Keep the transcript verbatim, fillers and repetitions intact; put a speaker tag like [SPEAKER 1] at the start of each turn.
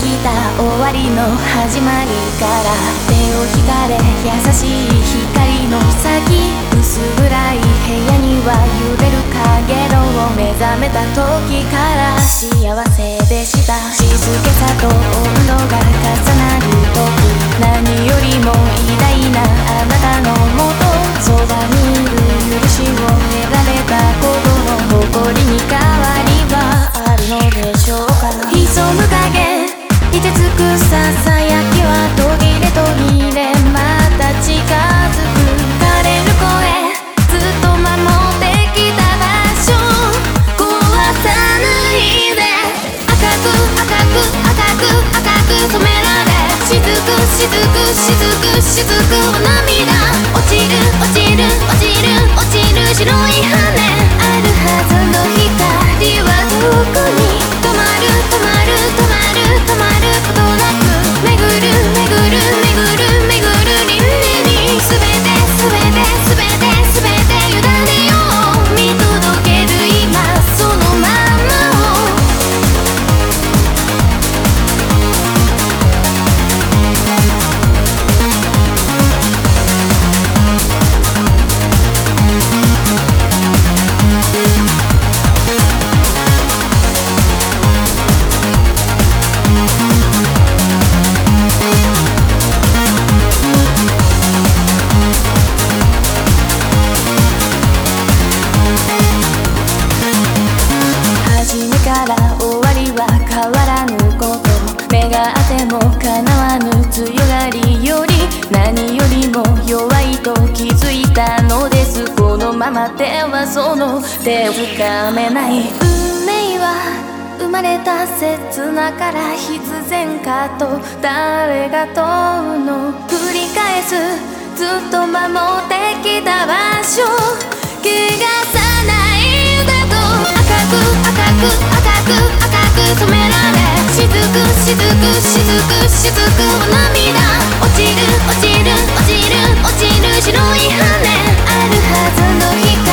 [SPEAKER 1] きた終わりの始まりから手を引かれ優しい光の先薄暗い部屋には揺れる影の目覚めた時から幸せでした静けさと温度が重なる時何よりも偉大なあなたのもとそばにいる許しを得られたことの誇りに変わりはあるのでしょうか潜む影凍てつくささやきは途切れ途切れまた近づく枯れる声ずっと守ってきた場所壊さないで赤く赤く赤く赤く染められ雫雫雫雫お涙落ちる落ちる落ちる落ちる白い羽あるはずの光はどこに止まる止まる止まる止まることなく巡る巡る巡る巡る輪廻に全て全て全て全て委ねよう見届ける今そのままを終わりは変わらぬこと目があっても叶わぬ強がりより何よりも弱いと気づいたのですこのままではその手をつかめない運命は生まれた刹那から必然かと誰が問うの繰り返すずっと守ってきた場所怪我さないだと赤く赤く赤く赤く染められ雫雫雫雫お涙落ちる落ちる落ちる落ちる白い羽あるはずの光